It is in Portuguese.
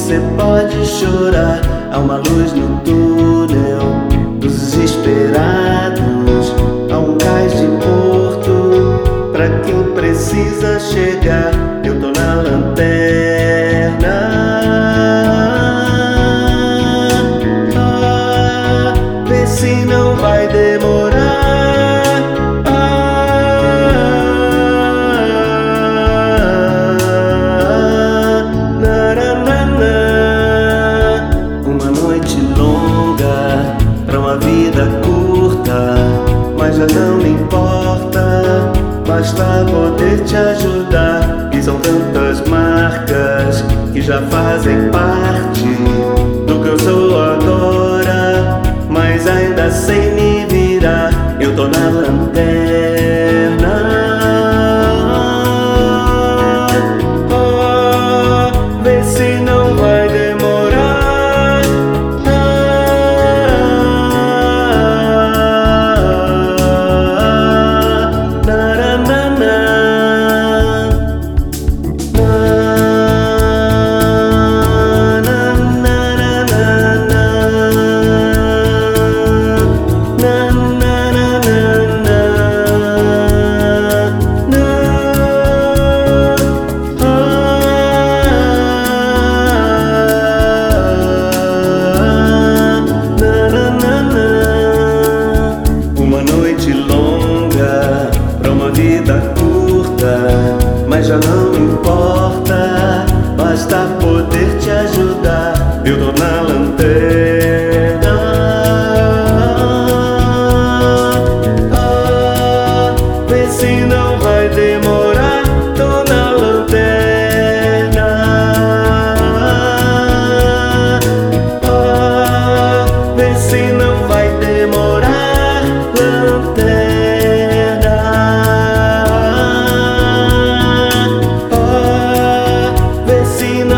você pode chorar. Há uma luz no túnel dos desesperados. Há um cais de porto pra quem precisa chegar. Eu tô na lanterna. Vê se não vai demorar. Uma noite longa pra uma vida curta, mas já não importa, basta poder te ajudar. E são tantas marcas que já fazem parte do que eu sou agora, mas ainda sem me virar. Eu tô na lanterna. Vê se não vai demorar. Uma noite longa pra uma vida curta, mas já não importa, basta poder te ajudar. Eu tô na lanterna. Vê se não vai demorar. Tô na lanterna. Vê se não vai demorar. Lanterna, vê se não